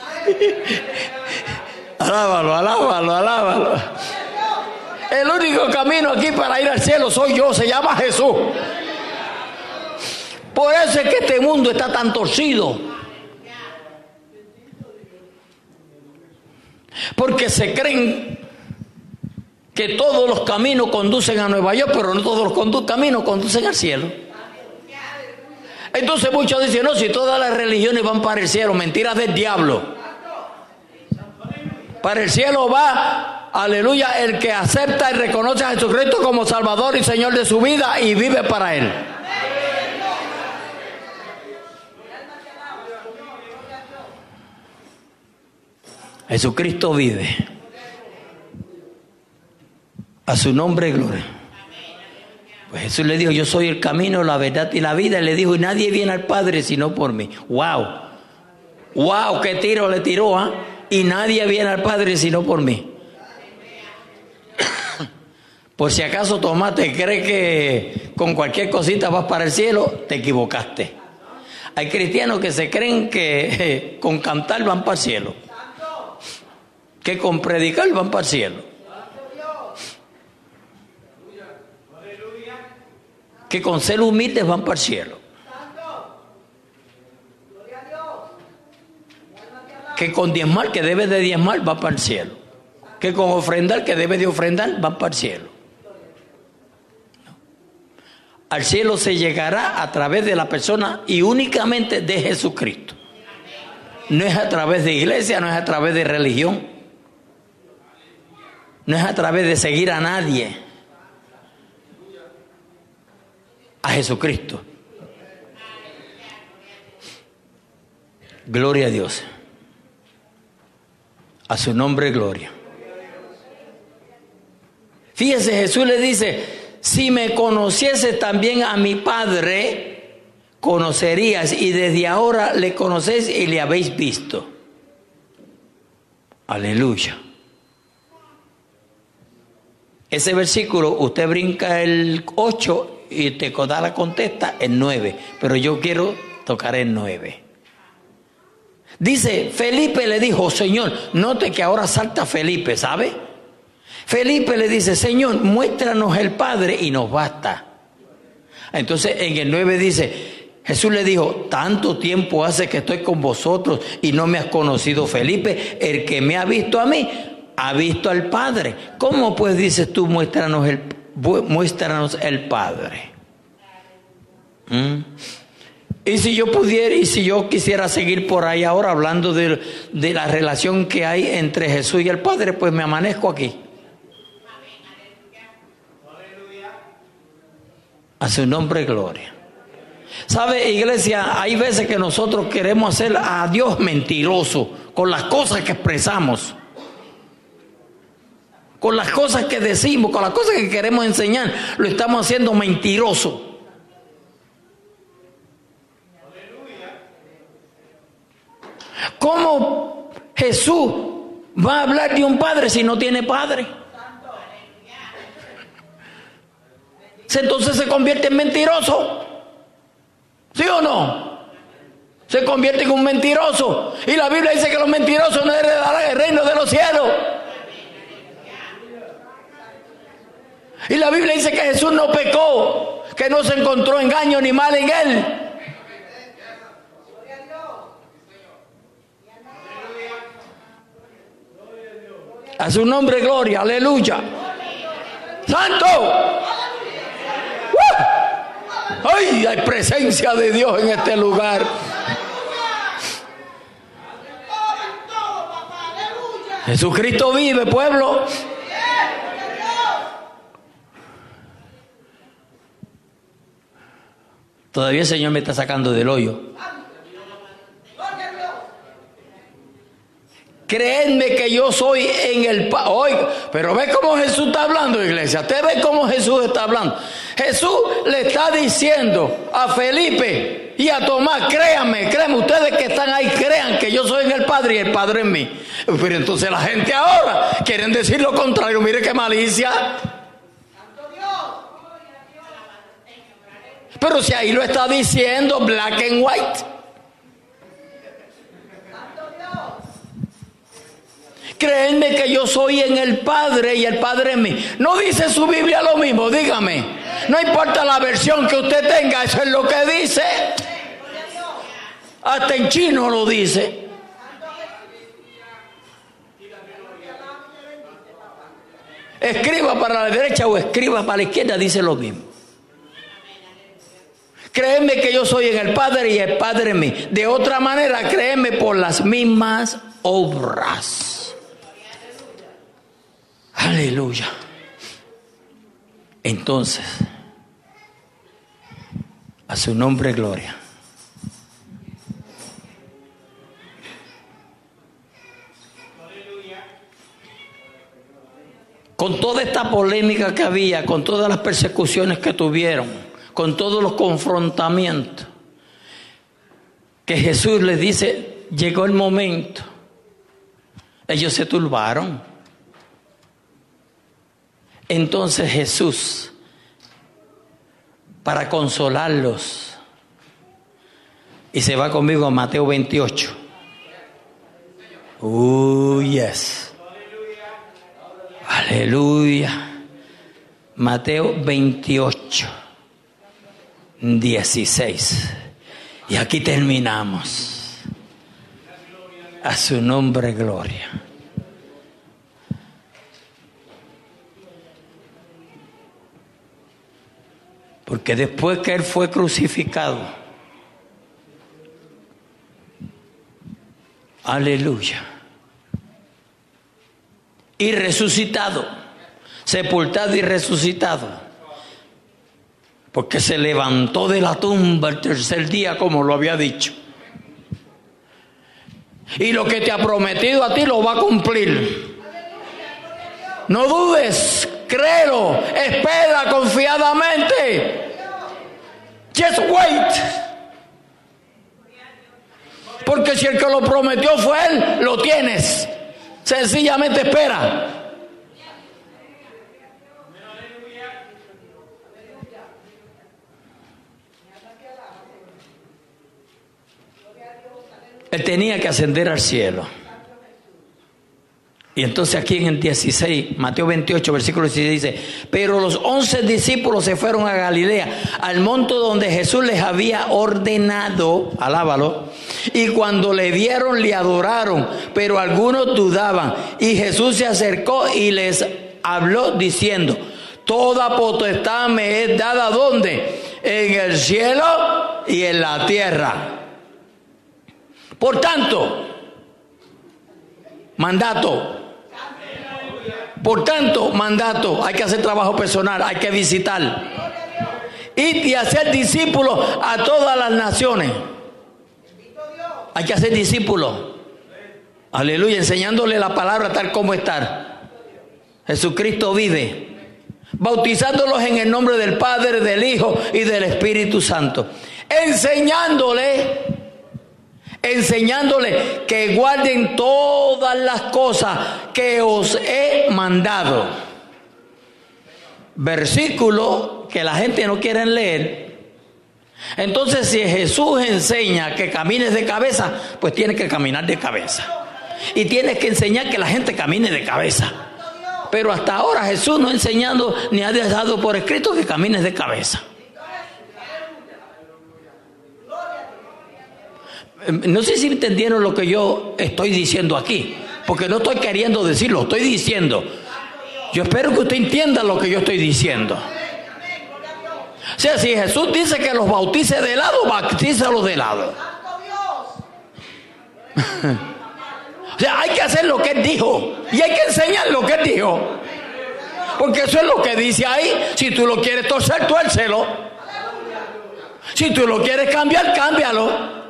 Alábalo, alábalo, alábalo. El único camino aquí para ir al cielo soy yo, se llama Jesús. Por eso es que este mundo está tan torcido. Porque se creen que todos los caminos conducen a Nueva York, pero no todos los condu- caminos conducen al cielo. Entonces muchos dicen, no, si todas las religiones van para el cielo, mentiras del diablo. Para el cielo va, aleluya, el que acepta y reconoce a Jesucristo como Salvador y Señor de su vida y vive para Él. Jesucristo vive. A su nombre, gloria. Pues Jesús le dijo, yo soy el camino, la verdad y la vida. Y le dijo, y nadie viene al Padre sino por mí. Wow. Wow, qué tiro le tiró, ¿ah? ¿eh? Y nadie viene al Padre sino por mí. Por si acaso Tomás te cree que con cualquier cosita vas para el cielo, te equivocaste. Hay cristianos que se creen que eh, con cantar van para el cielo, que con predicar van para el cielo, que con ser humildes van para el cielo, que con diezmar, que debe de diezmar, va para el cielo, que con ofrendar, que debe de ofrendar, va para el cielo. Al cielo se llegará a través de la persona y únicamente de Jesucristo. No es a través de iglesia, no es a través de religión, no es a través de seguir a nadie. A Jesucristo. Gloria a Dios. A su nombre, gloria. Fíjese, Jesús le dice, si me conocieses también a mi Padre, conocerías, y desde ahora le conocéis y le habéis visto. Aleluya. Ese versículo, usted brinca el ocho y te da la contesta en nueve, pero yo quiero tocar el nueve. Dice, Felipe le dijo, Señor, note que ahora salta Felipe, ¿sabe? Felipe le dice, Señor, muéstranos el Padre y nos basta. Entonces en el nueve dice, Jesús le dijo, tanto tiempo hace que estoy con vosotros y no me has conocido, Felipe. El que me ha visto a mí, ha visto al Padre. ¿Cómo pues dices tú, muéstranos el, muéstranos el Padre? ¿Mm? Y si yo pudiera, y si yo quisiera seguir por ahí ahora hablando de, de la relación que hay entre Jesús y el Padre, pues me amanezco aquí. A su nombre gloria. ¿Sabe, iglesia? Hay veces que nosotros queremos hacer a Dios mentiroso con las cosas que expresamos, con las cosas que decimos, con las cosas que queremos enseñar. Lo estamos haciendo mentiroso. ¿Cómo Jesús va a hablar de un padre si no tiene padre? Entonces se convierte en mentiroso. ¿Sí o no? Se convierte en un mentiroso. Y la Biblia dice que los mentirosos no heredarán el reino de los cielos. Y la Biblia dice que Jesús no pecó, que no se encontró engaño ni mal en él. A su nombre gloria, aleluya. ¡Santo! ¡Uh! ¡Ay! Hay presencia de Dios en este lugar. Jesucristo vive, pueblo. Todavía el Señor me está sacando del hoyo. Créanme que yo soy en el Padre. Oiga, pero ve cómo Jesús está hablando, iglesia. Usted ve cómo Jesús está hablando. Jesús le está diciendo a Felipe y a Tomás, créanme, créanme, ustedes que están ahí, crean que yo soy en el Padre y el Padre en mí. Pero entonces la gente ahora quieren decir lo contrario. Mire qué malicia. Pero si ahí lo está diciendo black and white. Créanme que yo soy en el Padre y el Padre en mí. ¿No dice su Biblia lo mismo? Dígame. No importa la versión que usted tenga, eso es lo que dice. Hasta en chino lo dice. Escriba para la derecha o escriba para la izquierda, dice lo mismo. Créeme que yo soy en el Padre y el Padre en mí. De otra manera, créeme por las mismas obras. Aleluya. Entonces, a su nombre gloria. Con toda esta polémica que había, con todas las persecuciones que tuvieron, con todos los confrontamientos, que Jesús les dice, llegó el momento. Ellos se turbaron. Entonces Jesús, para consolarlos, y se va conmigo a Mateo veintiocho. Oh, yes. Aleluya. Mateo veintiocho, dieciséis. Y aquí terminamos. A su nombre, gloria. Porque después que Él fue crucificado, aleluya, y resucitado, sepultado y resucitado, porque se levantó de la tumba el tercer día, como lo había dicho. Y lo que te ha prometido a ti lo va a cumplir. No dudes Créelo, espera confiadamente. Just wait. Porque si el que lo prometió fue Él, lo tienes. Sencillamente espera. Él tenía que ascender al cielo. Y entonces aquí en el dieciséis, Mateo veintiocho, versículo dieciséis dice: pero los once discípulos se fueron a Galilea, al monte donde Jesús les había ordenado, alábalo, y cuando le vieron le adoraron, pero algunos dudaban. Y Jesús se acercó y les habló diciendo: toda potestad me es dada, ¿dónde? En el cielo y en la tierra. Por tanto, mandato. Por tanto, mandato. Hay que hacer trabajo personal, hay que visitar. Ir y hacer discípulos a todas las naciones. Hay que hacer discípulos. Aleluya, enseñándole la palabra tal como está. Jesucristo vive. Bautizándolos en el nombre del Padre, del Hijo y del Espíritu Santo. Enseñándole. Enseñándole que guarden todas las cosas que os he mandado. Versículo que la gente no quiere leer. Entonces, si Jesús enseña que camines de cabeza, pues tienes que caminar de cabeza. Y tienes que enseñar que la gente camine de cabeza. Pero hasta ahora Jesús no ha enseñado ni ha dejado por escrito que camines de cabeza. No sé si entendieron lo que yo estoy diciendo aquí, porque no estoy queriendo decirlo, estoy diciendo. Yo espero que usted entienda lo que yo estoy diciendo. O sea, si Jesús dice que los bautice de lado, bautízalos de lado. O sea, hay que hacer lo que Él dijo y hay que enseñar lo que Él dijo, porque eso es lo que dice ahí. Si tú lo quieres torcer, tuércelo. Si tú lo quieres cambiar, cámbialo.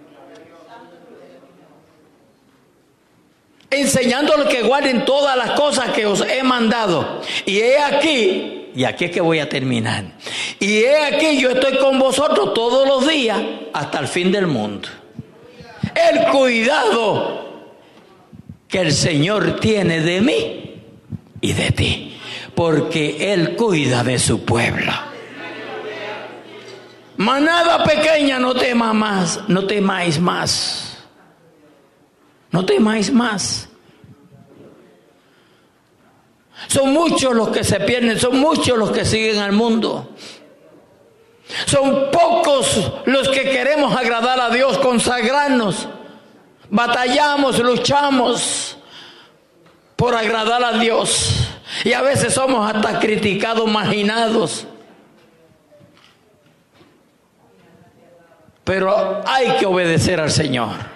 Enseñándoles que guarden todas las cosas que os he mandado. Y he aquí, y aquí es que voy a terminar. Y he aquí, yo estoy con vosotros todos los días hasta el fin del mundo. El cuidado que el Señor tiene de mí y de ti, porque Él cuida de su pueblo. Manada pequeña, no temas más, no temáis más. No temáis más. Son muchos los que se pierden, son muchos los que siguen al mundo. Son pocos los que queremos agradar a Dios, consagrarnos. Batallamos, luchamos por agradar a Dios. Y a veces somos hasta criticados, marginados. Pero hay que obedecer al Señor.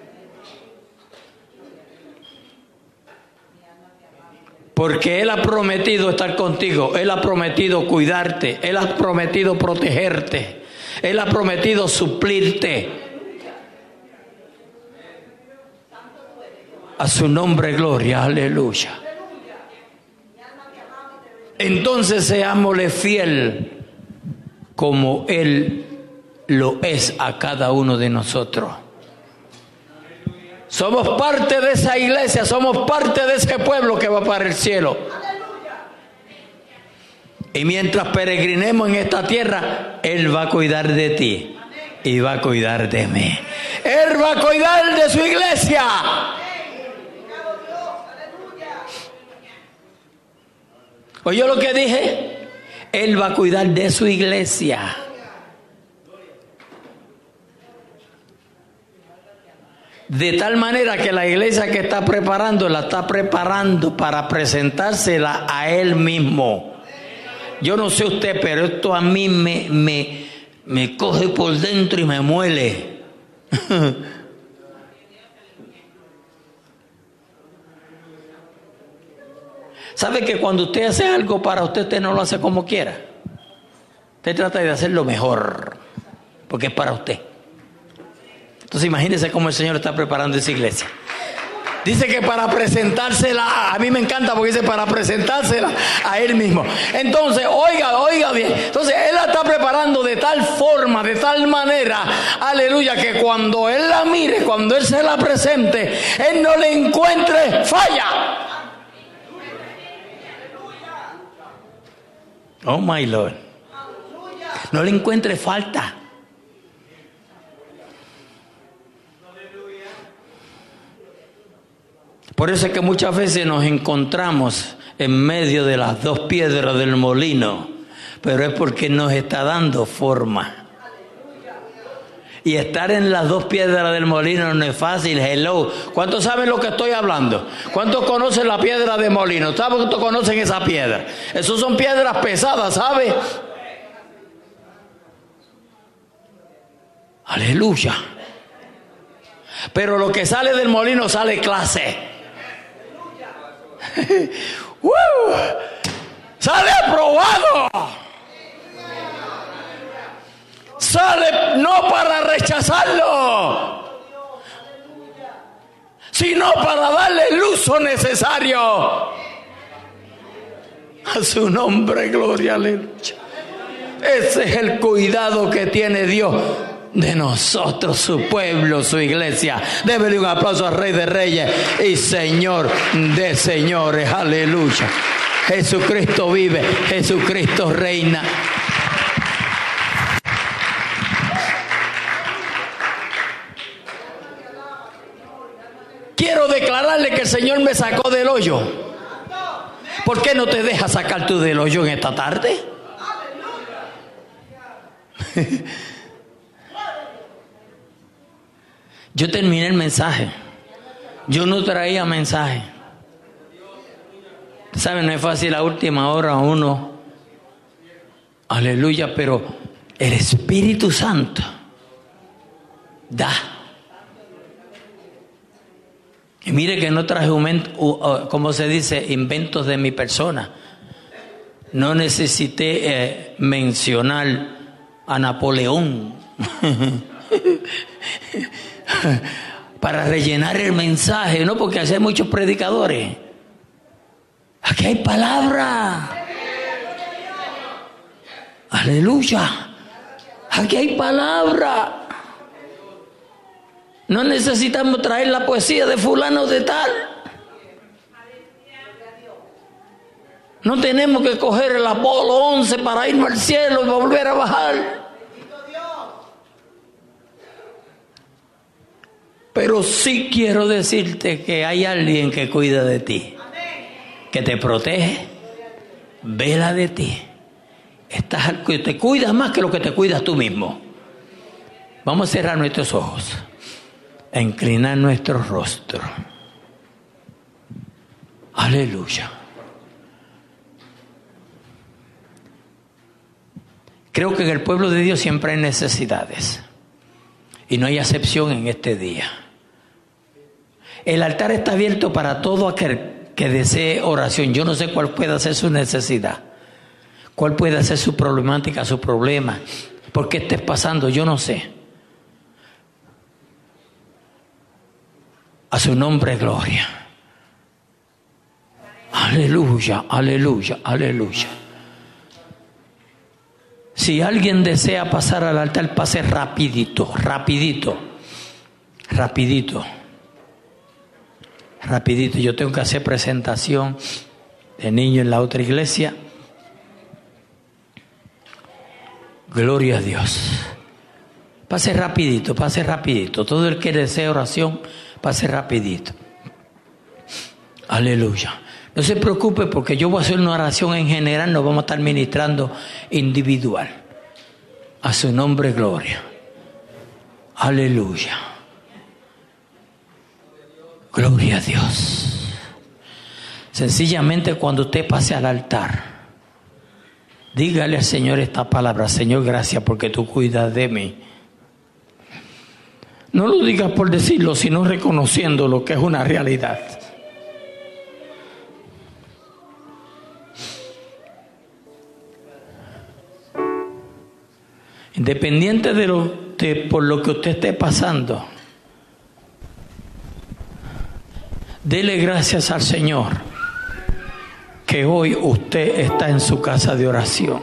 Porque Él ha prometido estar contigo, Él ha prometido cuidarte, Él ha prometido protegerte, Él ha prometido suplirte. A su nombre gloria, aleluya. Entonces seámosle fiel como Él lo es a cada uno de nosotros. Somos parte de esa iglesia, somos parte de ese pueblo que va para el cielo. Y mientras peregrinemos en esta tierra, Él va a cuidar de ti y va a cuidar de mí. Él va a cuidar de su iglesia. ¿Oyó lo que dije? Él va a cuidar de su iglesia. De tal manera que la iglesia que está preparando, la está preparando para presentársela a Él mismo. Yo no sé usted, pero esto a mí me, me, me coge por dentro y me muele. ¿Sabe que cuando usted hace algo para usted, usted no lo hace como quiera? Usted trata de hacerlo mejor, porque es para usted. Entonces imagínense cómo el Señor está preparando esa iglesia. Dice que para presentársela, a mí me encanta porque dice para presentársela a él mismo. Entonces, oiga, oiga bien. Entonces, él la está preparando de tal forma, de tal manera, aleluya, que cuando él la mire, cuando él se la presente, él no le encuentre falla. Oh my Lord. No le encuentre falta. Por eso es que muchas veces nos encontramos en medio de las dos piedras del molino, pero es porque nos está dando forma. Y estar en las dos piedras del molino no es fácil. Hello. ¿Cuántos saben lo que estoy hablando? ¿Cuántos conocen la piedra de molino? ¿Saben cuántos conocen esa piedra? Esas son piedras pesadas, ¿sabe? Aleluya. Pero lo que sale del molino sale clase. ¡Uh! Sale aprobado. Sale no para rechazarlo, sino para darle el uso necesario. A su nombre, gloria, aleluya. Ese es el cuidado que tiene Dios de nosotros, su pueblo, su iglesia. Débele un aplauso al Rey de Reyes y Señor de señores. Aleluya. Jesucristo vive, Jesucristo reina. Quiero declararle que el Señor me sacó del hoyo. ¿Por qué no te dejas sacar tú del hoyo en esta tarde? Yo terminé el mensaje. Yo no traía mensaje. ¿Saben? No es fácil a última hora uno. Aleluya, pero el Espíritu Santo da. Y mire que no traje, como se dice, inventos de mi persona. No necesité eh, mencionar a Napoleón para rellenar el mensaje, no, porque así hay muchos predicadores. Aquí hay palabra. Aleluya. Aquí hay palabra. No necesitamos traer la poesía de fulano de tal. No tenemos que coger el Apolo once para irnos al cielo y volver a bajar. Pero sí quiero decirte que hay alguien que cuida de ti, que te protege, vela de ti. Estás, te cuida más que lo que te cuidas tú mismo. Vamos a cerrar nuestros ojos, a inclinar nuestro rostro. Aleluya. Creo que en el pueblo de Dios siempre hay necesidades. Y no hay excepción en este día. El altar está abierto para todo aquel que desee oración. Yo no sé cuál pueda ser su necesidad. Cuál puede ser su problemática, su problema. ¿Por qué estés pasando? Yo no sé. A su nombre, gloria. Aleluya, aleluya, aleluya. Si alguien desea pasar al altar, pase rapidito, rapidito, rapidito, rapidito. Yo tengo que hacer presentación de niño en la otra iglesia. Gloria a Dios. Pase rapidito, pase rapidito. Todo el que desea oración, pase rapidito. Aleluya. No se preocupe porque yo voy a hacer una oración en general, no vamos a estar ministrando individual. A su nombre, gloria. Aleluya. Gloria a Dios. Sencillamente cuando usted pase al altar, dígale al Señor esta palabra: Señor, gracias porque tú cuidas de mí. No lo digas por decirlo, sino reconociendo lo que es una realidad. Independiente de lo de por lo que usted esté pasando, Dele gracias al Señor que hoy usted está en su casa de oración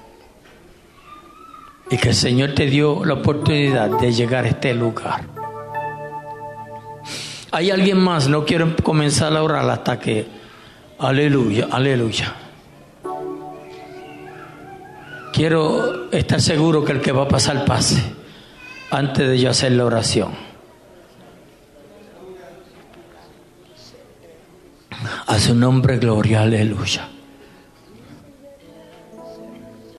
y que el Señor te dio la oportunidad de llegar a este lugar. ¿Hay alguien más? No quiero comenzar a orar hasta que... Aleluya, aleluya. Quiero estar seguro que el que va a pasar pase antes de yo hacer la oración. A su nombre, gloria, aleluya.